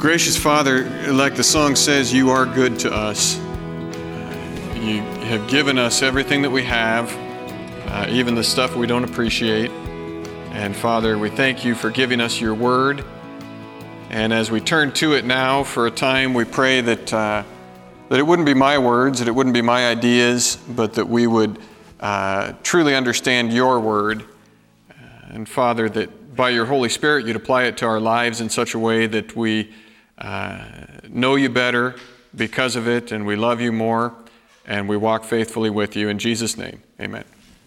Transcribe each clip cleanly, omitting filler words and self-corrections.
Gracious Father, like the song says, you are good to us. You have given us everything that we have, even the stuff we don't appreciate. And Father, we thank you for giving us your word. And as we turn to it now for a time, we pray that it wouldn't be my words, that it wouldn't be my ideas, but that we would truly understand your word. And Father, that by your Holy Spirit, you'd apply it to our lives in such a way that we know you better because of it, and we love you more, and we walk faithfully with you. In Jesus' name, amen.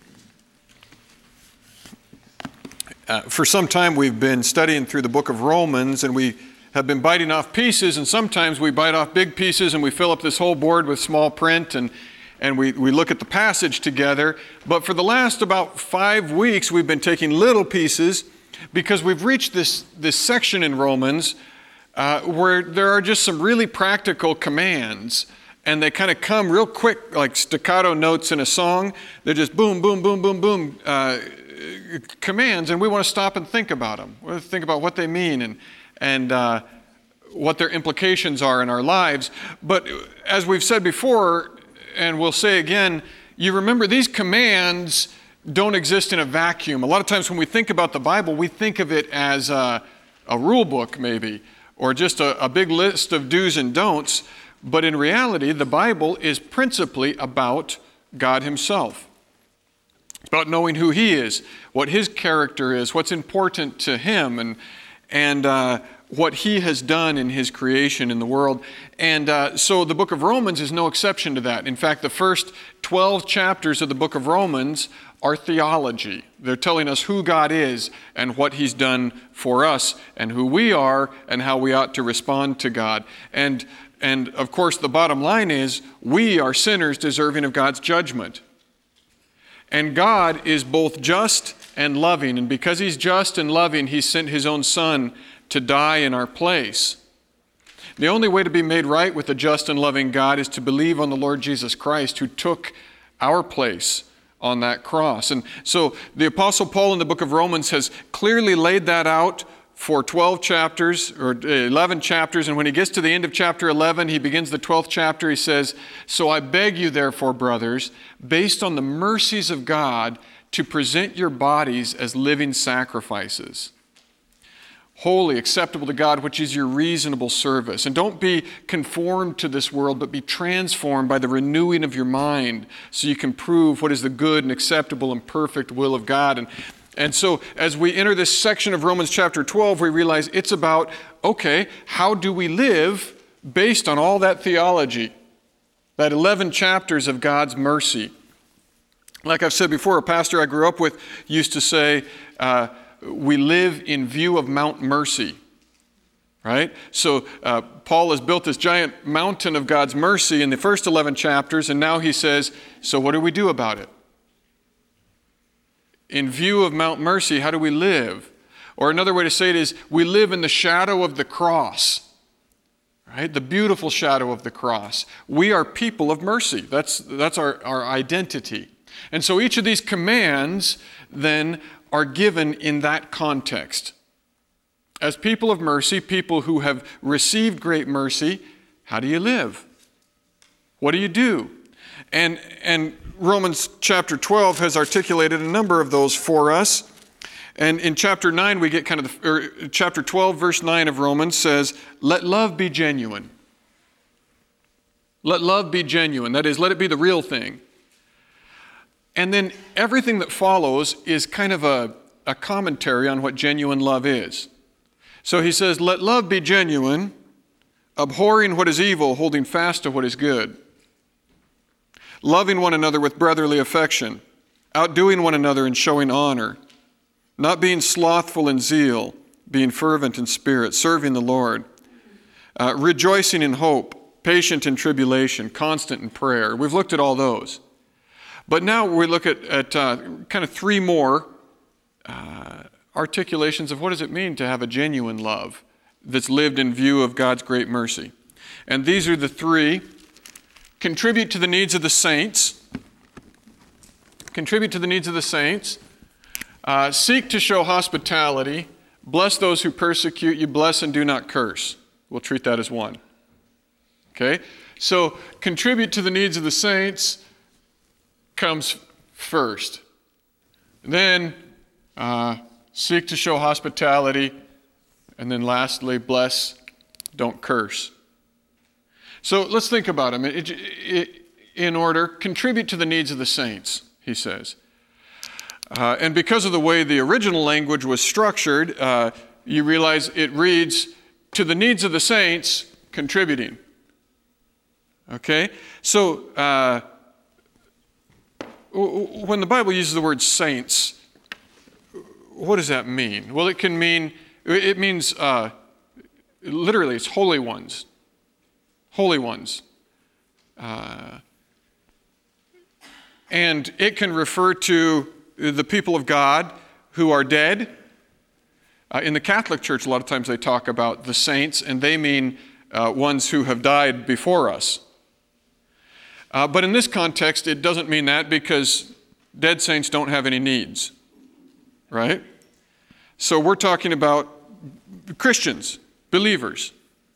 For some time, we've been studying through the book of Romans, and we have been biting off pieces, and sometimes we bite off big pieces, and we fill up this whole board with small print, and we look at the passage together. But for the last about 5 weeks, we've been taking little pieces because we've reached this section in Romans where there are just some really practical commands, and they kind of come real quick, like staccato notes in a song. They're just boom, boom, boom, boom, boom commands, and we want to stop and think about them. We want to think about what they mean and what their implications are in our lives. But as we've said before, and we'll say again, you remember these commands don't exist in a vacuum. A lot of times when we think about the Bible, we think of it as a rule book maybe, or just a big list of do's and don'ts. But in reality, the Bible is principally about God himself. It's about knowing who he is, what his character is, what's important to him, and what he has done in his creation in the world. And so the book of Romans is no exception to that. In fact, the first 12 chapters of the book of Romans are theology. They're telling us who God is and what he's done for us and who we are and how we ought to respond to God. And of course, the bottom line is we are sinners deserving of God's judgment. And God is both just and loving. And because he's just and loving, he sent his own son to die in our place. The only way to be made right with a just and loving God is to believe on the Lord Jesus Christ, who took our place on that cross. And so the Apostle Paul in the book of Romans has clearly laid that out for 12 chapters or 11 chapters. And when he gets to the end of chapter 11, he begins the 12th chapter. He says, "So I beg you, therefore, brothers, based on the mercies of God, to present your bodies as living sacrifices, holy, acceptable to God, which is your reasonable service. And don't be conformed to this world, but be transformed by the renewing of your mind, so you can prove what is the good and acceptable and perfect will of God." And so as we enter this section of Romans chapter 12, we realize it's about, okay, how do we live based on all that theology, that 11 chapters of God's mercy? Like I've said before, a pastor I grew up with used to say, we live in view of Mount Mercy, right? So Paul has built this giant mountain of God's mercy in the first 11 chapters, and now he says, so what do we do about it? In view of Mount Mercy, how do we live? Or another way to say it is, we live in the shadow of the cross, right? The beautiful shadow of the cross. We are people of mercy. That's our identity. And so each of these commands then are given in that context. As people of mercy, people who have received great mercy, how do you live? What do you do? And Romans chapter 12 has articulated a number of those for us. And in chapter 9, we get chapter 12, verse 9 of Romans says, let love be genuine. Let love be genuine. That is, let it be the real thing. And then everything that follows is kind of a commentary on what genuine love is. So he says, let love be genuine, abhorring what is evil, holding fast to what is good. Loving one another with brotherly affection, outdoing one another in showing honor, not being slothful in zeal, being fervent in spirit, serving the Lord, rejoicing in hope, patient in tribulation, constant in prayer. We've looked at all those. But now we look at kind of three more articulations of what does it mean to have a genuine love that's lived in view of God's great mercy. And these are the three. Contribute to the needs of the saints. Contribute to the needs of the saints. Seek to show hospitality. Bless those who persecute you. Bless and do not curse. we'll treat that as one. Okay? So contribute to the needs of the saints comes first. Then seek to show hospitality. And then lastly, bless, don't curse. So let's think about them. In order, contribute to the needs of the saints, he says. And because of the way the original language was structured, you realize it reads, to the needs of the saints, contributing. Okay? So when the Bible uses the word saints, what does that mean? Well, it means literally it's holy ones. Holy ones. And it can refer to the people of God who are dead. In the Catholic Church, a lot of times they talk about the saints, and they mean ones who have died before us. But in this context, it doesn't mean that, because dead saints don't have any needs, right? So we're talking about Christians, believers.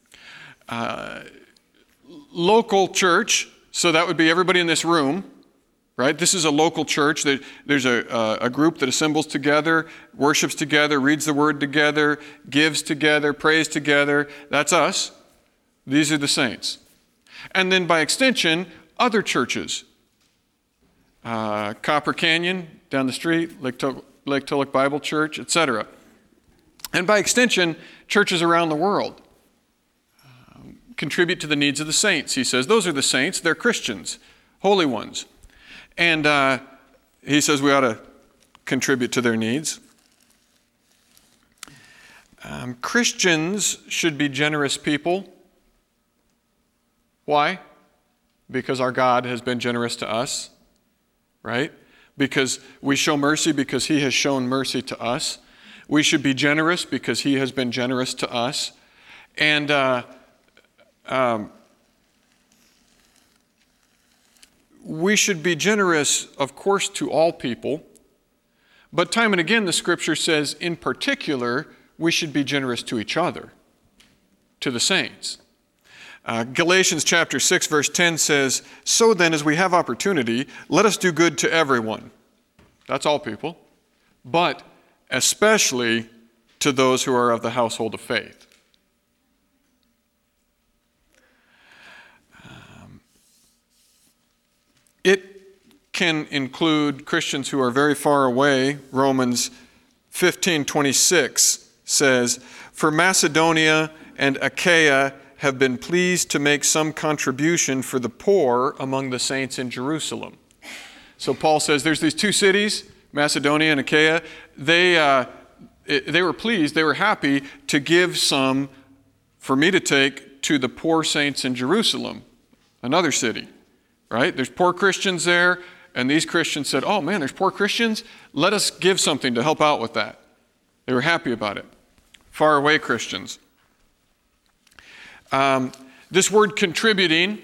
Local church, so that would be everybody in this room, right? This is a local church. There's a group that assembles together, worships together, reads the word together, gives together, prays together. That's us. These are the saints. And then by extension, other churches. Copper Canyon, down the street, Lake Tulloch Bible Church, etc. And by extension, churches around the world contribute to the needs of the saints. He says, those are the saints. They're Christians, holy ones. And he says we ought to contribute to their needs. Christians should be generous people. Why? Because our God has been generous to us, right? Because we show mercy because he has shown mercy to us. We should be generous because he has been generous to us. And we should be generous, of course, to all people. But time and again, the Scripture says, in particular, we should be generous to each other, to the saints. Galatians chapter 6, verse 10 says, so then, as we have opportunity, let us do good to everyone. That's all people. But especially to those who are of the household of faith. It can include Christians who are very far away. Romans 15:26 says, for Macedonia and Achaia have been pleased to make some contribution for the poor among the saints in Jerusalem. So Paul says there's these two cities, Macedonia and Achaia. They were pleased, they were happy to give some for me to take to the poor saints in Jerusalem, another city, right? There's poor Christians there, and these Christians said, oh man, there's poor Christians? Let us give something to help out with that. They were happy about it. Far away Christians. This word contributing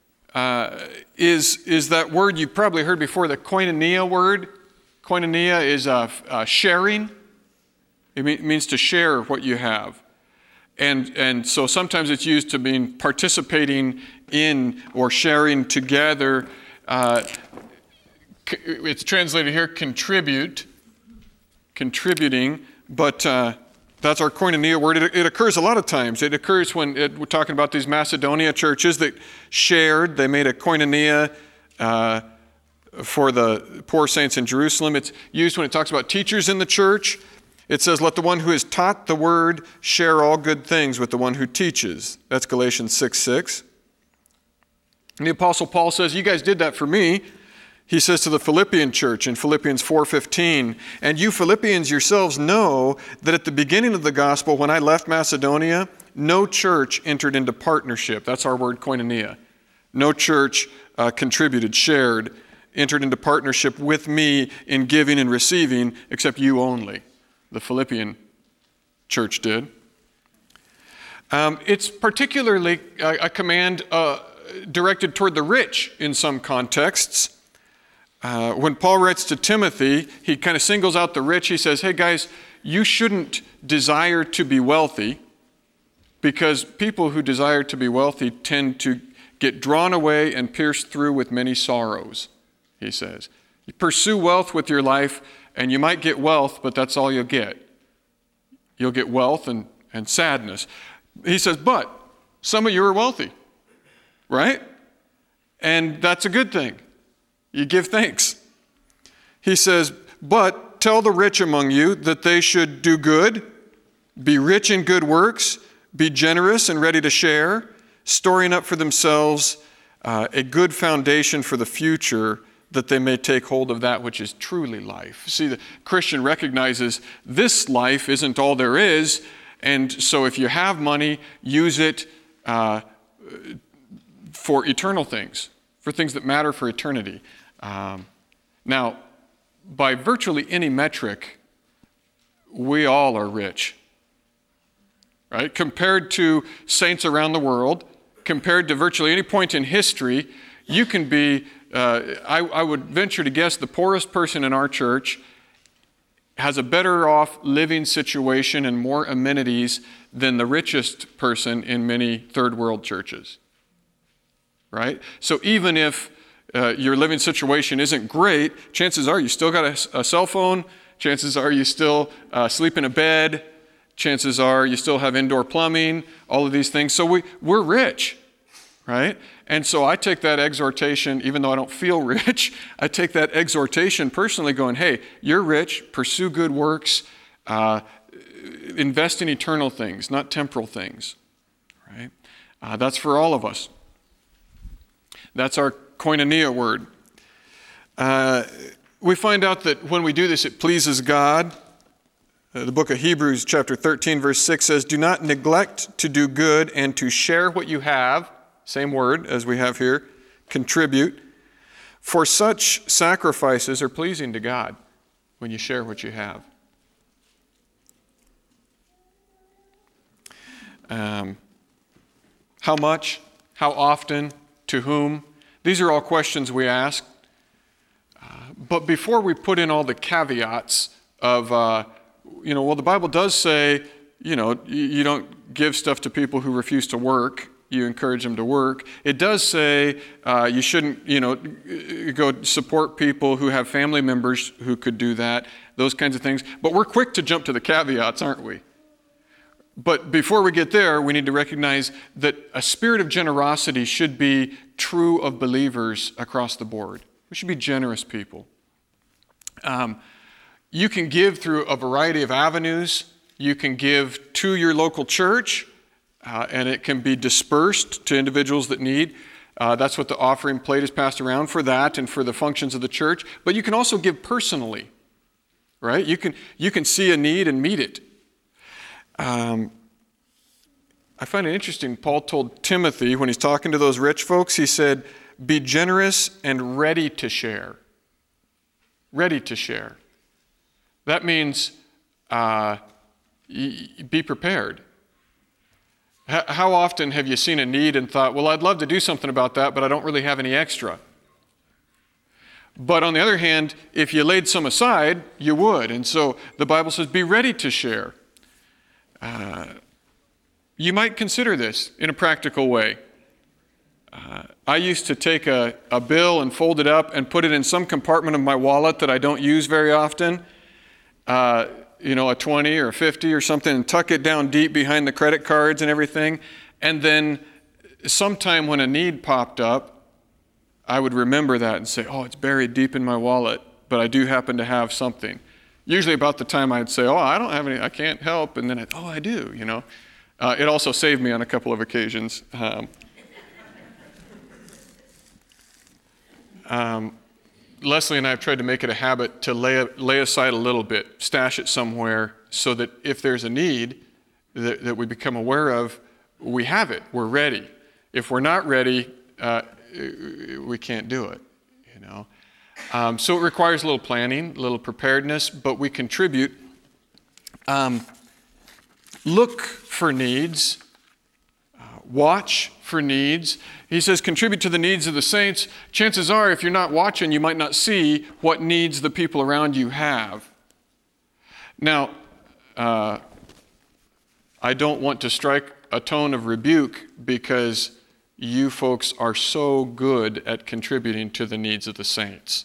is that word you've probably heard before, the koinonia word. Koinonia is sharing. It means to share what you have. And so sometimes it's used to mean participating in or sharing together. It's translated here, contributing, but that's our koinonia word. It occurs a lot of times. It occurs when we're talking about these Macedonia churches that shared. They made a koinonia for the poor saints in Jerusalem. It's used when it talks about teachers in the church. It says, let the one who is taught the word share all good things with the one who teaches. That's Galatians 6:6. And the Apostle Paul says, you guys did that for me. He says to the Philippian church in Philippians 4:15, and you Philippians yourselves know that at the beginning of the gospel, when I left Macedonia, no church entered into partnership. That's our word, koinonia. No church contributed, shared, entered into partnership with me in giving and receiving, except you only. The Philippian church did. It's particularly a command directed toward the rich in some contexts. When Paul writes to Timothy, he kind of singles out the rich. He says, hey guys, you shouldn't desire to be wealthy. because people who desire to be wealthy tend to get drawn away and pierced through with many sorrows, he says. You pursue wealth with your life, and you might get wealth, but that's all you'll get. You'll get wealth and sadness. He says, but some of you are wealthy, right? And that's a good thing. You give thanks. He says, but tell the rich among you that they should do good, be rich in good works, be generous and ready to share, storing up for themselves a good foundation for the future, that they may take hold of that which is truly life. See, the Christian recognizes this life isn't all there is, and so if you have money, use it for eternal things, for things that matter for eternity. Now, by virtually any metric, we all are rich, right? Compared to saints around the world, compared to virtually any point in history, you can be, I would venture to guess, the poorest person in our church has a better off living situation and more amenities than the richest person in many third world churches, right? So even if your living situation isn't great, chances are you still got a cell phone, chances are you still sleep in a bed, chances are you still have indoor plumbing, all of these things. So we're rich, right? And so I take that exhortation, even though I don't feel rich, I take that exhortation personally going, hey, you're rich, pursue good works, invest in eternal things, not temporal things, right? That's for all of us. That's our koinonia word. We find out that when we do this, it pleases God. The book of Hebrews chapter 13, verse 6 says, do not neglect to do good and to share what you have. Same word as we have here, contribute. For such sacrifices are pleasing to God when you share what you have. How much? How often? To whom? These are all questions we ask. But before we put in all the caveats of, the Bible does say, you don't give stuff to people who refuse to work. You encourage them to work. It does say you shouldn't, go support people who have family members who could do that, those kinds of things. But we're quick to jump to the caveats, aren't we? But before we get there, we need to recognize that a spirit of generosity should be true of believers across the board. We should be generous people. You can give through a variety of avenues. You can give to your local church, and it can be dispersed to individuals that need. That's what the offering plate is passed around for that and for the functions of the church. But you can also give personally, right? You can see a need and meet it. I find it interesting. Paul told Timothy when he's talking to those rich folks, he said, be generous and ready to share. Ready to share. That means be prepared. How often have you seen a need and thought, well, I'd love to do something about that, but I don't really have any extra? But on the other hand, if you laid some aside, you would. And so the Bible says, be ready to share. You might consider this in a practical way. I used to take a bill and fold it up and put it in some compartment of my wallet that I don't use very often, a 20 or a 50 or something, and tuck it down deep behind the credit cards and everything. And then sometime when a need popped up, I would remember that and say, oh, it's buried deep in my wallet, but I do happen to have something. Usually about the time I'd say, oh, I don't have any, I can't help. And then I do, It also saved me on a couple of occasions. Leslie and I have tried to make it a habit to lay aside a little bit, stash it somewhere, so that if there's a need that we become aware of, we have it, we're ready. If we're not ready, we can't do it, So it requires a little planning, a little preparedness, but we contribute. Look for needs. Watch for needs. He says, contribute to the needs of the saints. Chances are, if you're not watching, you might not see what needs the people around you have. Now, I don't want to strike a tone of rebuke because you folks are so good at contributing to the needs of the saints.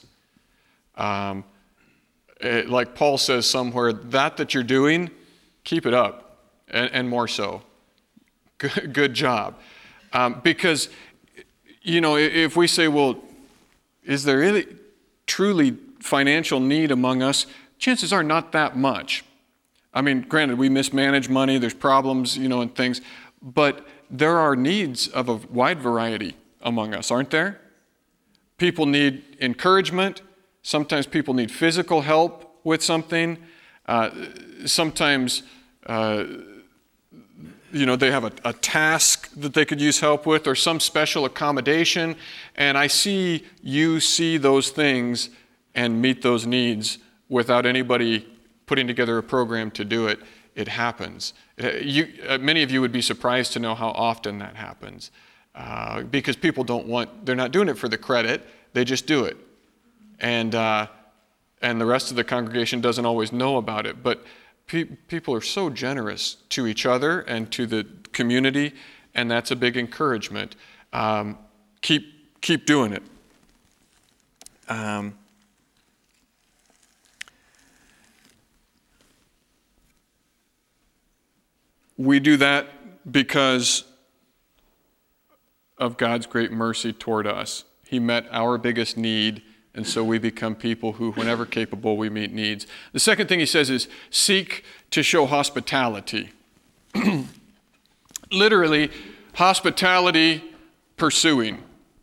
Like Paul says somewhere, that you're doing, keep it up, and more so. Good job. Because, if we say, well, is there really truly financial need among us? Chances are not that much. I mean, granted, we mismanage money, there's problems, and things, but there are needs of a wide variety among us, aren't there? People need encouragement. Sometimes people need physical help with something. Sometimes, they have a task that they could use help with or some special accommodation. And I see you see those things and meet those needs without anybody putting together a program to do it. It happens. Many of you would be surprised to know how often that happens because people they're not doing it for the credit, they just do it. And the rest of the congregation doesn't always know about it. But people are so generous to each other and to the community, and that's a big encouragement. Keep doing it. We do that because of God's great mercy toward us. He met our biggest need, and so we become people who, whenever capable, we meet needs. The second thing he says is seek to show hospitality. Literally, hospitality pursuing.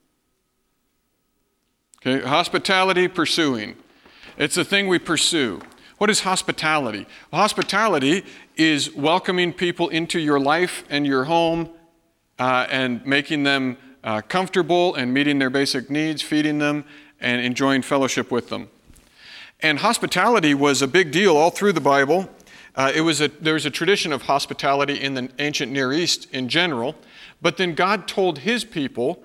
Okay, hospitality pursuing. It's the thing we pursue. What is hospitality? Well, hospitality is welcoming people into your life and your home and making them comfortable and meeting their basic needs, feeding them, and enjoying fellowship with them. And hospitality was a big deal all through the Bible. There was a tradition of hospitality in the ancient Near East in general, but then God told his people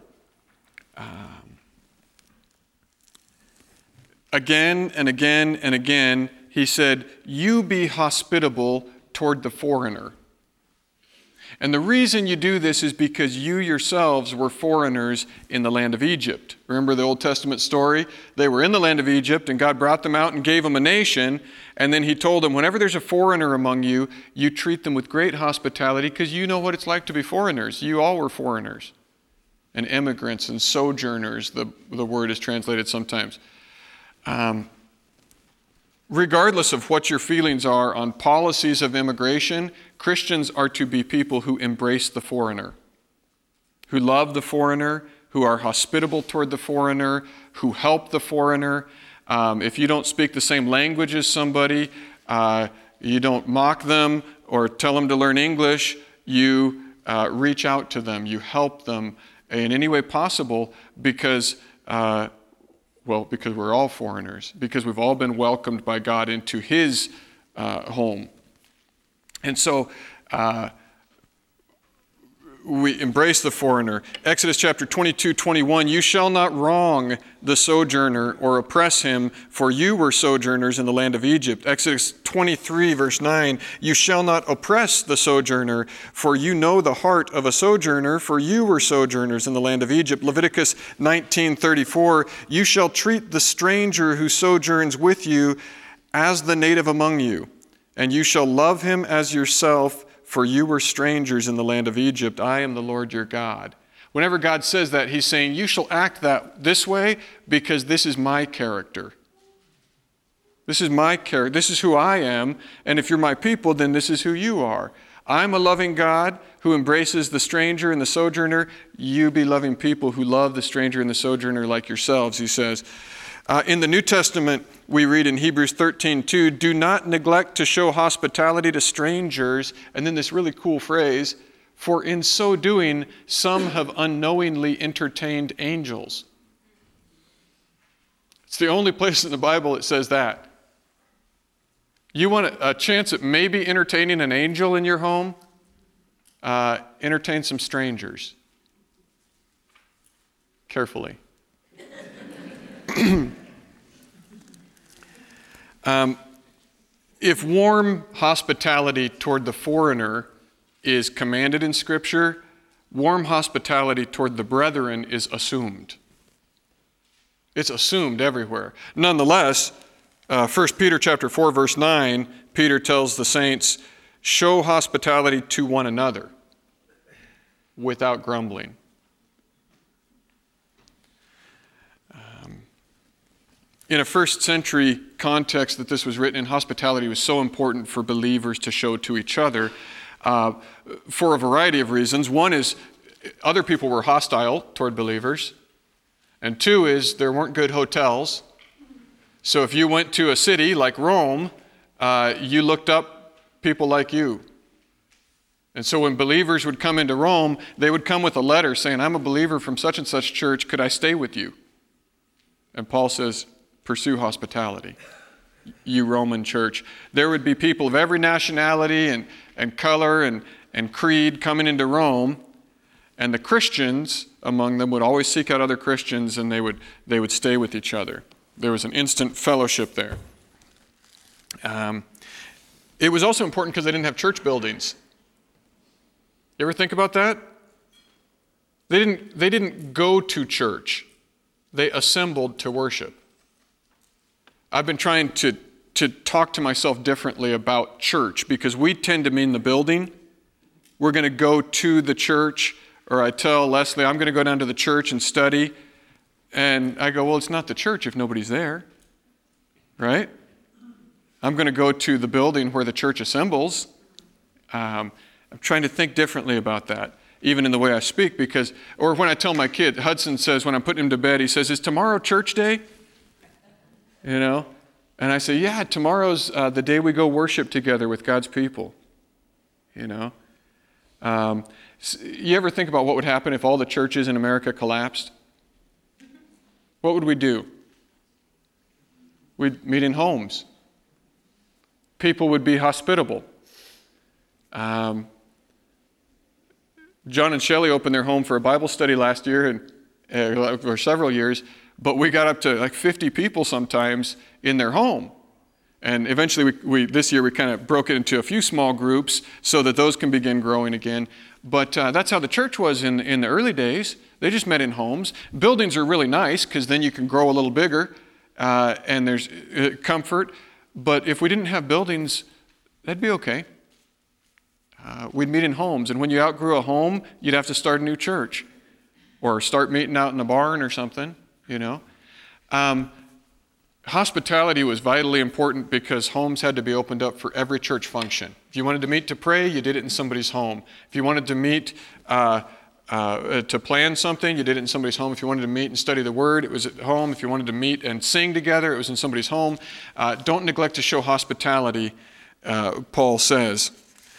again and again and again, he said, you be hospitable toward the foreigner. And the reason you do this is because you yourselves were foreigners in the land of Egypt. Remember the Old Testament story? They were in the land of Egypt, and God brought them out and gave them a nation. And then he told them, whenever there's a foreigner among you, you treat them with great hospitality because you know what it's like to be foreigners. You all were foreigners and immigrants and sojourners, the word is translated sometimes. Regardless of what your feelings are on policies of immigration, Christians are to be people who embrace the foreigner, who love the foreigner, who are hospitable toward the foreigner, who help the foreigner. If you don't speak the same language as somebody, you don't mock them or tell them to learn English. You reach out to them. You help them in any way possible because we're all foreigners, because we've all been welcomed by God into his home. And so we embrace the foreigner. Exodus chapter 22:21, you shall not wrong the sojourner or oppress him, for you were sojourners in the land of Egypt. Exodus 23 verse 9, you shall not oppress the sojourner, for you know the heart of a sojourner, for you were sojourners in the land of Egypt. Leviticus 19:34, you shall treat the stranger who sojourns with you as the native among you, and you shall love him as yourself, for you were strangers in the land of Egypt. I am the Lord your God. Whenever God says that, he's saying, you shall act this way because this is my character. This is my character. This is who I am. And if you're my people, then this is who you are. I'm a loving God who embraces the stranger and the sojourner. You be loving people who love the stranger and the sojourner like yourselves, he says. In the New Testament, we read in Hebrews 13:2, do not neglect to show hospitality to strangers. And then this really cool phrase, for in so doing, some have unknowingly entertained angels. It's the only place in the Bible that says that. You want a chance at maybe entertaining an angel in your home? Entertain some strangers. Carefully. If warm hospitality toward the foreigner is commanded in Scripture, warm hospitality toward the brethren is assumed. It's assumed everywhere. Nonetheless, 1 Peter chapter 4, verse 9, Peter tells the saints, show hospitality to one another without grumbling. In a first century context that this was written in, hospitality was so important for believers to show to each other for a variety of reasons. One is other people were hostile toward believers. And two is there weren't good hotels. So if you went to a city like Rome, you looked up people like you. And so when believers would come into Rome, they would come with a letter saying, I'm a believer from such and such church, could I stay with you? And Paul says, pursue hospitality, you Roman church. There would be people of every nationality and color and creed coming into Rome, and the Christians among them would always seek out other Christians, and they would stay with each other. There was an instant fellowship there. It was also important because they didn't have church buildings. You ever think about that? They didn't go to church. They assembled to worship. I've been trying to talk to myself differently about church because we tend to mean the building. We're going to go to the church, or I tell Leslie, I'm going to go down to the church and study. And I go, well, it's not the church if nobody's there, right? I'm going to go to the building where the church assembles. I'm trying to think differently about that, even in the way I speak, because, or when I tell my kid, Hudson says, when I'm putting him to bed, he says, is tomorrow church day? You know? And I say, yeah, tomorrow's the day we go worship together with God's people. You know? You ever think about what would happen if all the churches in America collapsed? What would we do? We'd meet in homes. People would be hospitable. John and Shelley opened their home for a Bible study last year, or several years, but we got up to like 50 people sometimes in their home. And eventually, this year we kind of broke it into a few small groups so that those can begin growing again. But that's how the church was in the early days. They just met in homes. Buildings are really nice because then you can grow a little bigger and there's comfort. But if we didn't have buildings, that'd be okay. We'd meet in homes. And when you outgrew a home, you'd have to start a new church or start meeting out in a barn or something, you know. Hospitality was vitally important because homes had to be opened up for every church function. If you wanted to meet to pray, you did it in somebody's home. If you wanted to meet to plan something, you did it in somebody's home. If you wanted to meet and study the Word, it was at home. If you wanted to meet and sing together, it was in somebody's home. Don't neglect to show hospitality, Paul says.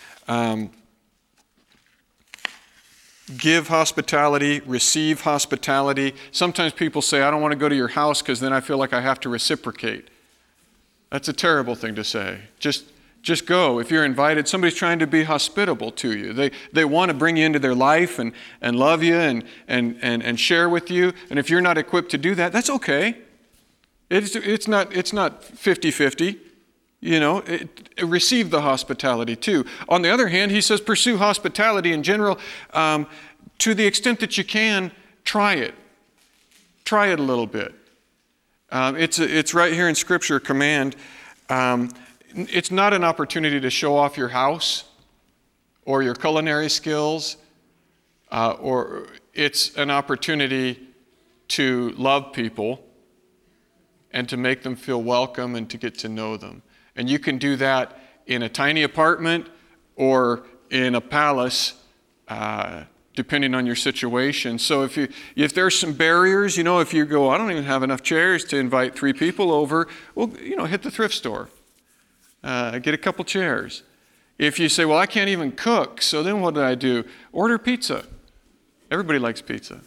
Give hospitality, receive hospitality. Sometimes people say, I don't want to go to your house because then I feel like I have to reciprocate. That's a terrible thing to say. Just go. If you're invited, somebody's trying to be hospitable to you. They want to bring you into their life and love you and share with you. And if you're not equipped to do that, that's okay. It's not 50-50. You know, receive the hospitality too. On the other hand, he says pursue hospitality in general. To the extent that you can, try it. Try it a little bit. It's right here in Scripture, command. It's not an opportunity to show off your house or your culinary skills, or it's an opportunity to love people and to make them feel welcome and to get to know them. And you can do that in a tiny apartment or in a palace, depending on your situation. So if there's some barriers, you know, if you go, I don't even have enough chairs to invite 3 people over, well, you know, hit the thrift store. Get a couple chairs. If you say, well, I can't even cook, so then what do I do? Order pizza. Everybody likes pizza.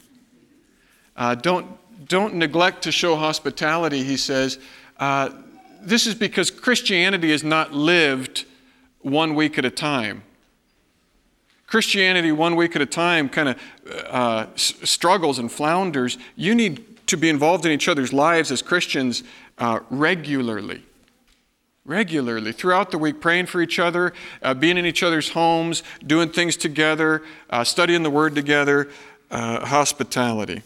Don't neglect to show hospitality, he says. This is because Christianity is not lived 1 week at a time. Christianity 1 week at a time kind of struggles and flounders. You need to be involved in each other's lives as Christians regularly. Regularly, throughout the week, praying for each other, being in each other's homes, doing things together, studying the Word together, hospitality.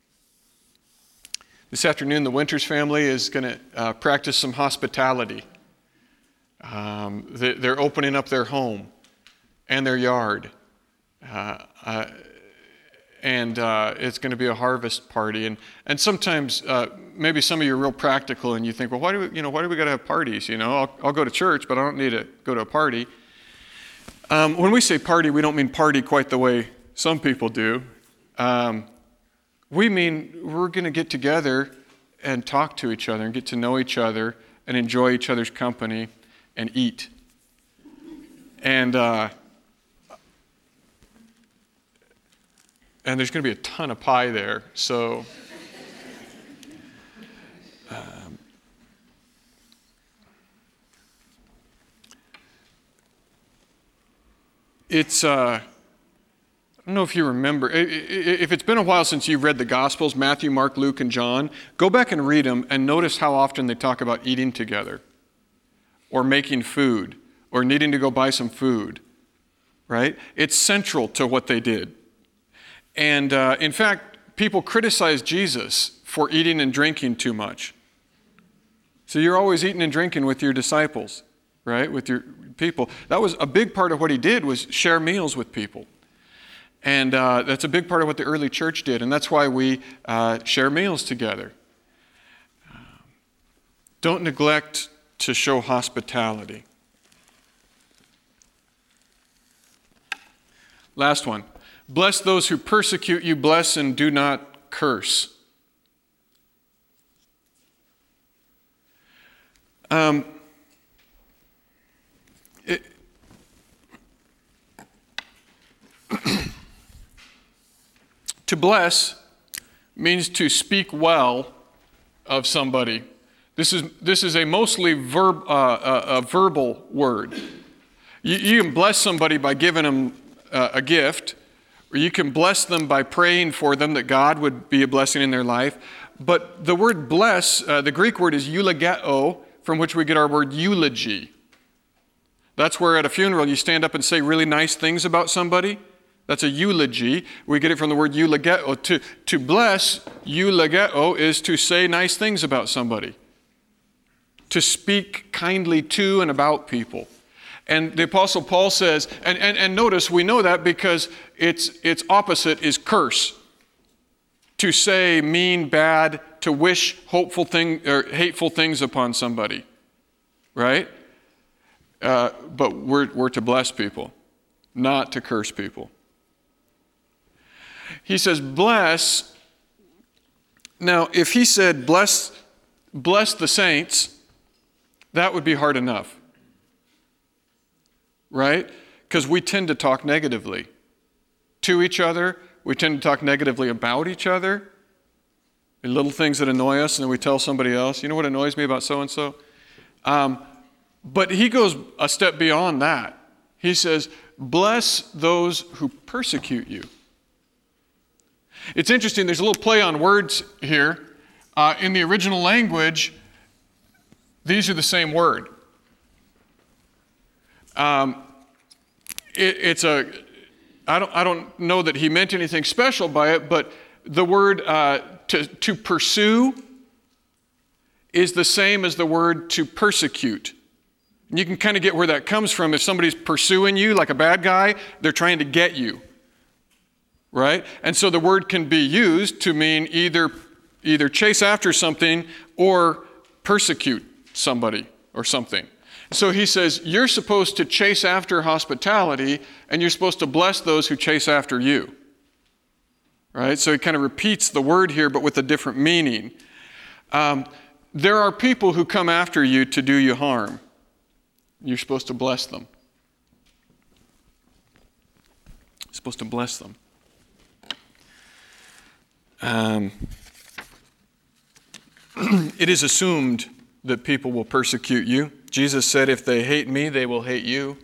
This afternoon, the Winters family is going to practice some hospitality. They're opening up their home and their yard. And it's going to be a harvest party. And sometimes maybe some of you are real practical and you think, well, why do we got to have parties? I'll go to church, but I don't need to go to a party. When we say party, we don't mean party quite the way some people do. We mean we're going to get together and talk to each other and get to know each other and enjoy each other's company and eat. And there's going to be a ton of pie there, so it's I don't know if you remember. If it's been a while since you've read the Gospels, Matthew, Mark, Luke, and John, go back and read them and notice how often they talk about eating together or making food or needing to go buy some food, right? It's central to what they did. And in fact, people criticize Jesus for eating and drinking too much. So you're always eating and drinking with your disciples, right? With your people. That was a big part of what he did, was share meals with people. And that's a big part of what the early church did. And that's why we share meals together. Don't neglect to show hospitality. Last one. Bless those who persecute you. Bless and do not curse. To bless means to speak well of somebody. This is a mostly verbal word. You can bless somebody by giving them a gift, or you can bless them by praying for them that God would be a blessing in their life. But the word bless, the Greek word is eulogeo, from which we get our word eulogy. That's where at a funeral you stand up and say really nice things about somebody. That's a eulogy. We get it from the word eulogeo. To bless, eulogeo, is to say nice things about somebody. To speak kindly to and about people. And the Apostle Paul says, and notice we know that because its opposite is curse. To say mean, bad, to wish hopeful thing or hateful things upon somebody. Right? But we're to bless people, not to curse people. He says, bless. Now, if he said, bless the saints, that would be hard enough. Right? Because we tend to talk negatively to each other. We tend to talk negatively about each other. Little things that annoy us, and then we tell somebody else, you know what annoys me about so-and-so? But he goes a step beyond that. He says, bless those who persecute you. It's interesting, there's a little play on words here. In the original language, these are the same word. I don't know that he meant anything special by it, but the word to pursue is the same as the word to persecute. And you can kind of get where that comes from. If somebody's pursuing you like a bad guy, they're trying to get you. Right? And so the word can be used to mean either chase after something or persecute somebody or something. So he says, you're supposed to chase after hospitality, and you're supposed to bless those who chase after you. Right? So he kind of repeats the word here, but with a different meaning. There are people who come after you to do you harm. You're supposed to bless them. You're supposed to bless them. It is assumed that people will persecute you. Jesus said, if they hate me, they will hate you.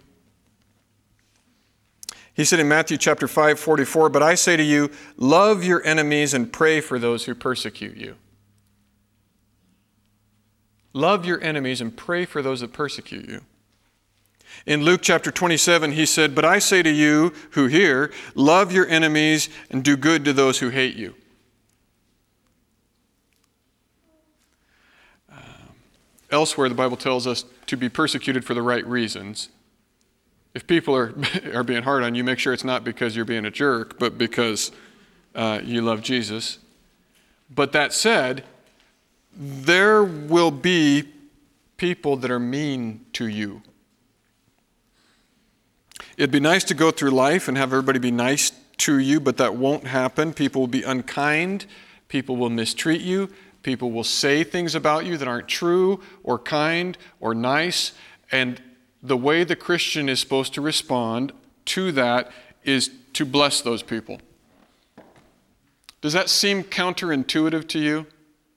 He said in Matthew chapter 5:44, but I say to you, love your enemies and pray for those who persecute you. Love your enemies and pray for those that persecute you. In Luke chapter 27, he said, "But I say to you who hear, love your enemies and do good to those who hate you." Elsewhere, the Bible tells us to be persecuted for the right reasons. If people are being hard on you, make sure it's not because you're being a jerk, but because you love Jesus. But that said, there will be people that are mean to you. It'd be nice to go through life and have everybody be nice to you, but that won't happen. People will be unkind. People will mistreat you. People will say things about you that aren't true or kind or nice. And the way the Christian is supposed to respond to that is to bless those people. Does that seem counterintuitive to you?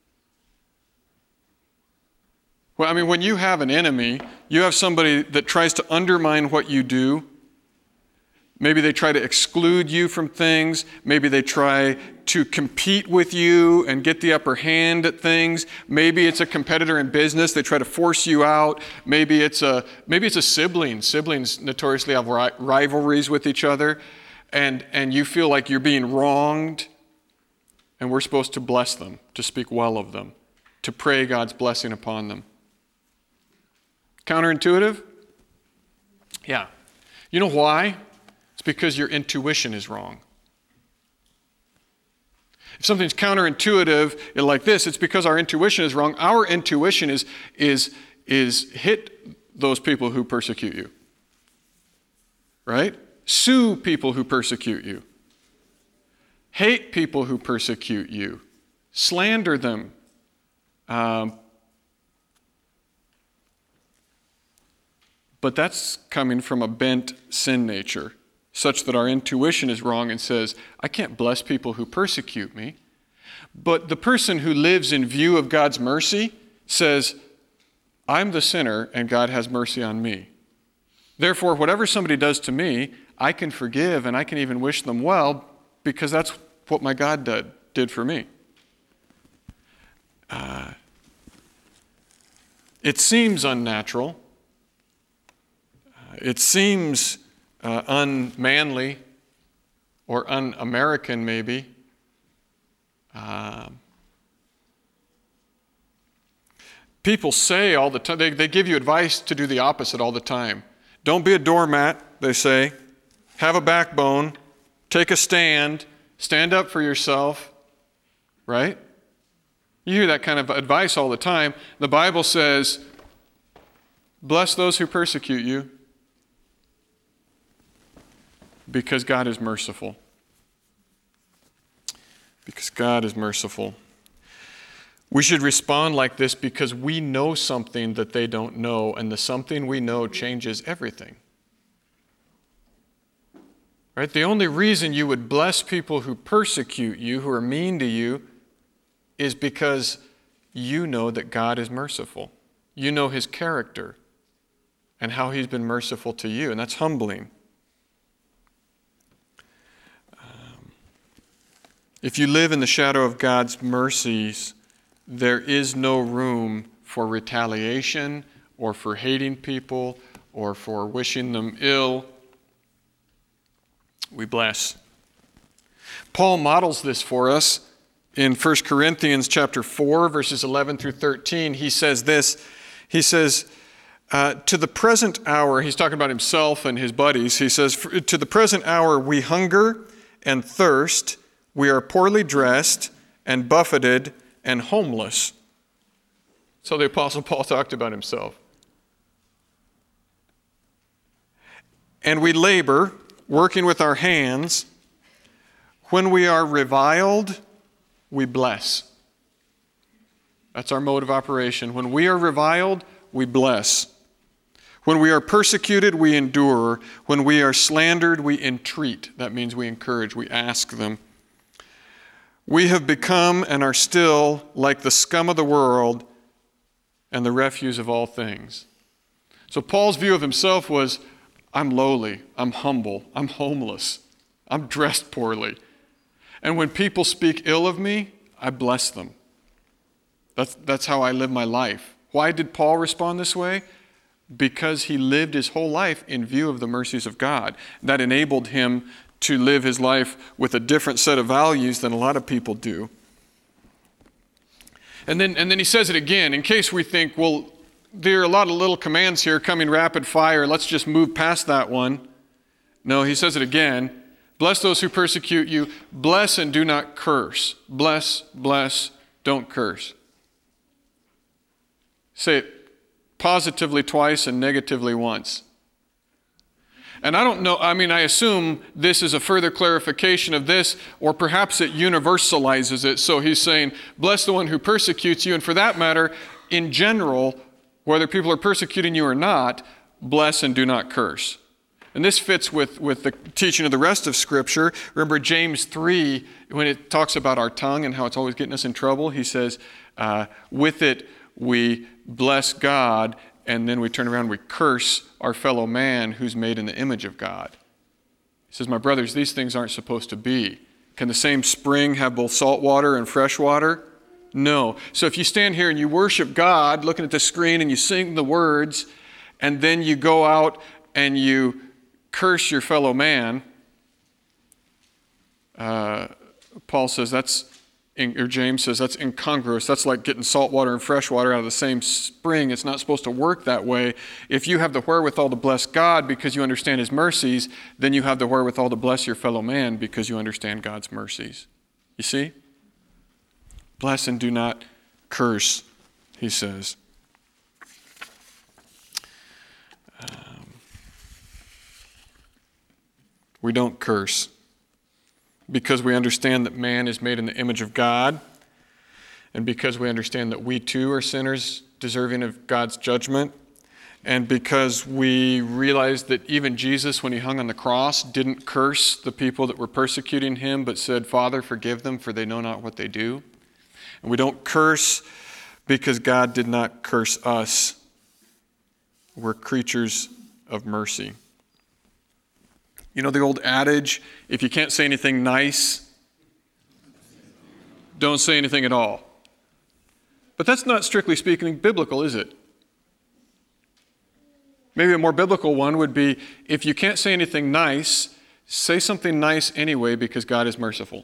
Well, I mean, when you have an enemy, you have somebody that tries to undermine what you do. Maybe they try to exclude you from things. Maybe they try to compete with you and get the upper hand at things. Maybe it's a competitor in business. They try to force you out. Maybe it's a sibling. Siblings notoriously have rivalries with each other. And you feel like you're being wronged. And we're supposed to bless them, to speak well of them, to pray God's blessing upon them. Counterintuitive? Yeah. You know why? It's because your intuition is wrong. If something's counterintuitive like this, it's because our intuition is wrong. Our intuition is hit those people who persecute you. Right? Sue people who persecute you. Hate people who persecute you. Slander them. But that's coming from a bent sin nature, such that our intuition is wrong and says, I can't bless people who persecute me. But the person who lives in view of God's mercy says, I'm the sinner and God has mercy on me. Therefore, whatever somebody does to me, I can forgive and I can even wish them well because that's what my God did for me. It seems unnatural. It seems unmanly or un-American maybe. People say all the time, they give you advice to do the opposite all the time. Don't be a doormat, they say. Have a backbone. Take a stand. Stand up for yourself. Right? You hear that kind of advice all the time. The Bible says, bless those who persecute you. Because God is merciful. Because God is merciful. We should respond like this because we know something that they don't know, and the something we know changes everything. Right? The only reason you would bless people who persecute you, who are mean to you, is because you know that God is merciful. You know His character and how He's been merciful to you, and that's humbling. If you live in the shadow of God's mercies, there is no room for retaliation or for hating people or for wishing them ill. We bless. Paul models this for us in 1 Corinthians chapter 4, verses 11 through 13. He says this. He says, to the present hour, he's talking about himself and his buddies. He says, to the present hour we hunger and thirst. We are poorly dressed and buffeted and homeless. So the Apostle Paul talked about himself. And we labor, working with our hands. When we are reviled, we bless. That's our mode of operation. When we are reviled, we bless. When we are persecuted, we endure. When we are slandered, we entreat. That means we encourage, we ask them. We have become and are still like the scum of the world and the refuse of all things. So Paul's view of himself was, I'm lowly, I'm humble, I'm homeless, I'm dressed poorly. And when people speak ill of me, I bless them. That's how I live my life. Why did Paul respond this way? Because he lived his whole life in view of the mercies of God. That enabled him to live his life with a different set of values than a lot of people do. And then he says it again, in case we think, well, there are a lot of little commands here coming rapid fire. Let's just move past that one. No, he says it again. Bless those who persecute you. Bless and do not curse. Bless, bless, don't curse. Say it positively twice and negatively once. And I don't know, I assume this is a further clarification of this, or perhaps it universalizes it. So he's saying, bless the one who persecutes you. And for that matter, in general, whether people are persecuting you or not, bless and do not curse. And this fits with the teaching of the rest of Scripture. Remember James 3, when it talks about our tongue and how it's always getting us in trouble, he says, with it we bless God, and then we turn around and we curse our fellow man who's made in the image of God. He says, my brothers, these things aren't supposed to be. Can the same spring have both salt water and fresh water? No. So if you stand here and you worship God, looking at the screen, and you sing the words, and then you go out and you curse your fellow man, Paul says or James says that's incongruous. That's like getting salt water and fresh water out of the same spring. It's not supposed to work that way. If you have the wherewithal to bless God because you understand His mercies, then you have the wherewithal to bless your fellow man because you understand God's mercies. You see? Bless and do not curse, he says. We don't curse because we understand that man is made in the image of God, and because we understand that we too are sinners deserving of God's judgment, and because we realize that even Jesus, when he hung on the cross, didn't curse the people that were persecuting him, but said, Father, forgive them, for they know not what they do. And we don't curse because God did not curse us. We're creatures of mercy. You know the old adage, if you can't say anything nice, don't say anything at all. But that's not strictly speaking biblical, is it? Maybe a more biblical one would be, if you can't say anything nice, say something nice anyway because God is merciful.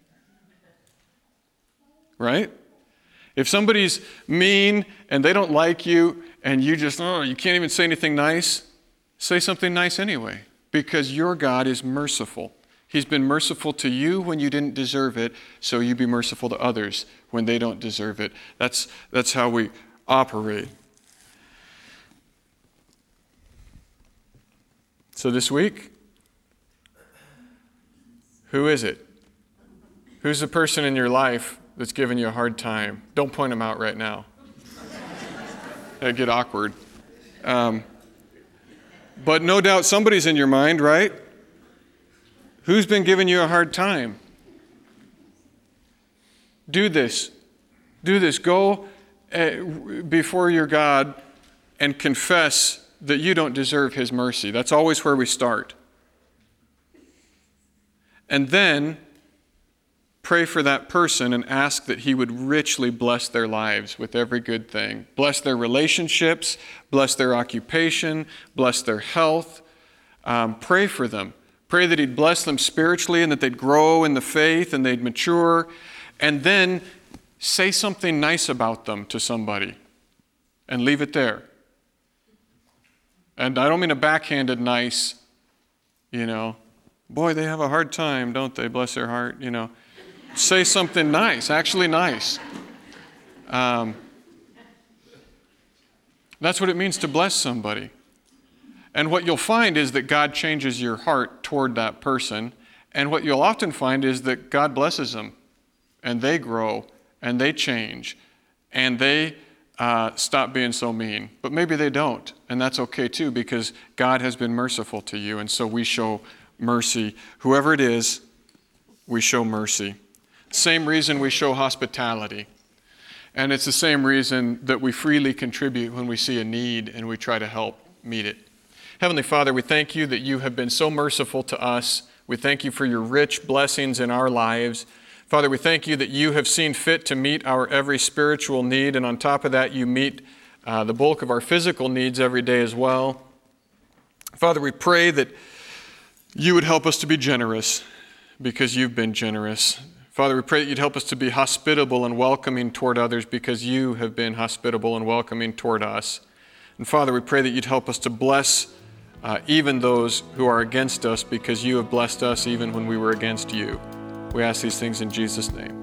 Right? If somebody's mean and they don't like you and you just, you can't even say anything nice, say something nice anyway because your God is merciful. He's been merciful to you when you didn't deserve it, so you be merciful to others when they don't deserve it. That's how we operate. So this week, who is it? Who's the person in your life that's giving you a hard time? Don't point them out right now. It'd get awkward. But no doubt somebody's in your mind, right? Who's been giving you a hard time? Do this. Do this. Go before your God and confess that you don't deserve His mercy. That's always where we start. And then pray for that person and ask that He would richly bless their lives with every good thing. Bless their relationships, bless their occupation, bless their health. Pray for them. Pray that He'd bless them spiritually and that they'd grow in the faith and they'd mature. And then say something nice about them to somebody and leave it there. And I don't mean a backhanded nice, boy, they have a hard time, don't they? Bless their heart, Say something nice, actually nice. That's what it means to bless somebody. And what you'll find is that God changes your heart toward that person. And what you'll often find is that God blesses them. And they grow. And they change. And they stop being so mean. But maybe they don't. And that's okay too, because God has been merciful to you. And so we show mercy. Whoever it is, we show mercy. Same reason we show hospitality. And it's the same reason that we freely contribute when we see a need and we try to help meet it. Heavenly Father, we thank you that you have been so merciful to us. We thank you for your rich blessings in our lives. Father, we thank you that you have seen fit to meet our every spiritual need, and on top of that, you meet the bulk of our physical needs every day as well. Father, we pray that you would help us to be generous because you've been generous. Father, we pray that you'd help us to be hospitable and welcoming toward others because you have been hospitable and welcoming toward us. And Father, we pray that you'd help us to bless even those who are against us because you have blessed us even when we were against you. We ask these things in Jesus' name.